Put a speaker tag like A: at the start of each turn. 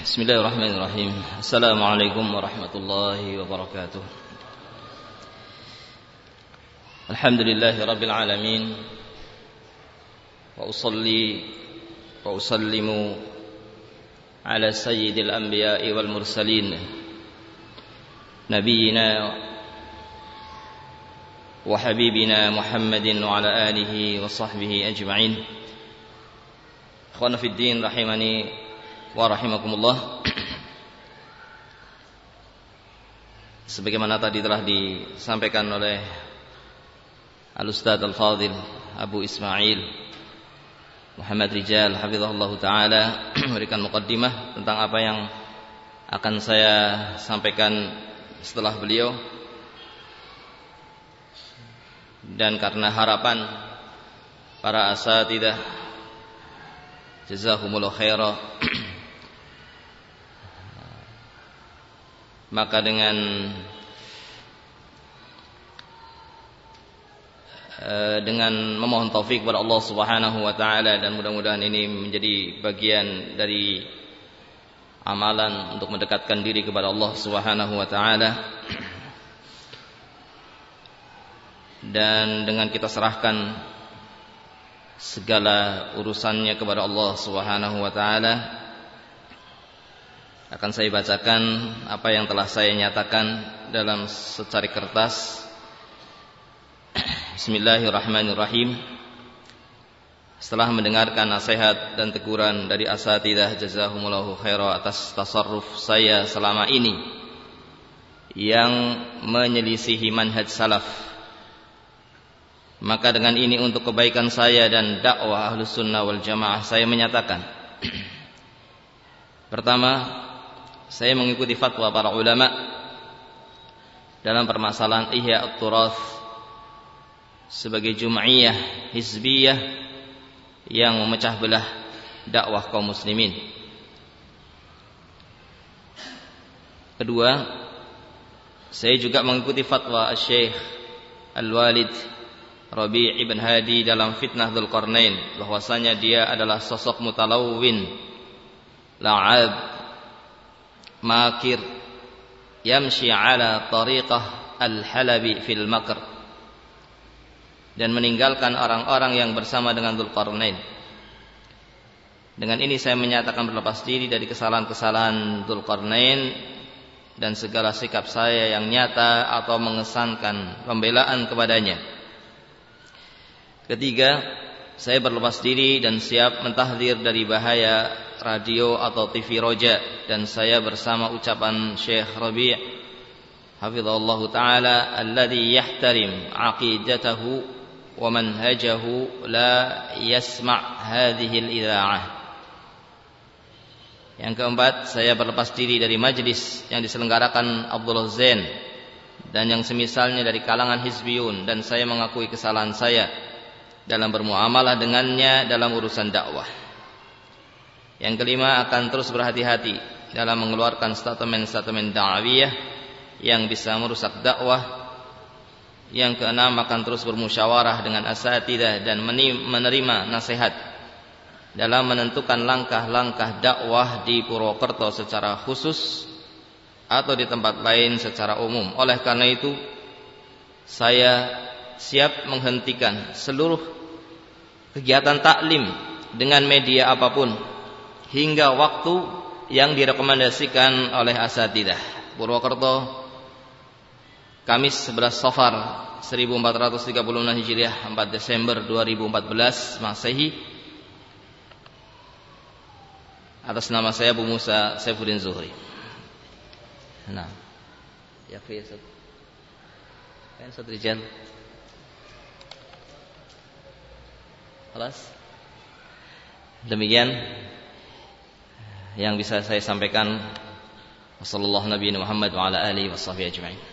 A: Bismillahirrahmanirrahim. Assalamualaikum warahmatullahi wabarakatuh. Alhamdulillahi rabbil alamin. Wa usalli wa usallimu ala sayyidil anbiya'i wal mursalin nabiyyina wa habibina Muhammadin wa ala alihi wa sahbihi ajma'in. Ikhwana fid din rahimani wa rahimakumullah. Sebagaimana tadi telah disampaikan oleh Al-Ustadz Al-Fadhil Abu Ismail Muhammad Rijal hafizahullah ta'ala memberikan muqaddimah tentang apa yang akan saya sampaikan setelah beliau. Dan karena harapan para asatidzah jazakumullah khairan, maka dengan memohon taufik kepada Allah Subhanahu wa taala, dan mudah-mudahan ini menjadi bagian dari amalan untuk mendekatkan diri kepada Allah Subhanahu wa taala, dan dengan kita serahkan segala urusannya kepada Allah Subhanahu wa taala, akan saya bacakan apa yang telah saya nyatakan dalam secari kertas. Bismillahirrahmanirrahim. Setelah mendengarkan nasihat dan teguran dari asatidzah jazahumullahu khairan atas tasarruf saya selama ini yang menyelisihi manhaj salaf, maka dengan ini untuk kebaikan saya dan dakwah Ahlus Sunnah wal Jamaah, saya menyatakan pertama, saya mengikuti fatwa para ulama dalam permasalahan Ihya at-Turath sebagai jum'iyah hizbiyah yang memecah belah dakwah kaum muslimin. Kedua, saya juga mengikuti fatwa Syekh Al-Walid Rabi' ibn Hadi dalam fitnah Dzulqarnain, bahwasanya dia adalah sosok mutalawwin, la'ab, makir, yamshi ala tariqah al-Halabi fil makr, dan meninggalkan orang-orang yang bersama dengan Dzulqarnain. Dengan ini saya menyatakan berlepas diri dari kesalahan-kesalahan Dzulqarnain dan segala sikap saya yang nyata atau mengesankan pembelaan kepadanya. Ketiga, saya berlepas diri dan siap mentahdzir dari bahaya radio atau TV roja, dan saya bersama ucapan Syekh Rabi' hafizahullahu ta'ala, alladhi yahtarim aqidatahu wa manhajahu la yasma' hadhihi al-idha'ah. Yang keempat, saya berlepas diri dari majlis yang diselenggarakan Abdullah Zain dan yang semisalnya dari kalangan hizbiyun, dan saya mengakui kesalahan saya dalam bermuamalah dengannya dalam urusan dakwah. Yang kelima, akan terus berhati-hati dalam mengeluarkan statement-statement da'wiyah yang bisa merusak dakwah. Yang keenam, akan terus bermusyawarah dengan asatidzah dan menerima nasihat dalam menentukan langkah-langkah dakwah di Purwokerto secara khusus atau di tempat lain secara umum. Oleh karena itu, saya siap menghentikan seluruh kegiatan taklim dengan media apapun hingga waktu yang direkomendasikan oleh asatidzah. Purwokerto, Kamis 11 Safar 1436 Hijriah, 4 Desember 2014 Masehi. Atas nama saya Abu Musa Saifuddin Zuhri. Nah, ya Ustaz. Kan Ustaz Rijal. Kelas. Demikian yang bisa saya sampaikan. Wassallallahu nabiyana Muhammad wa ala alihi washabbihi ajma'in.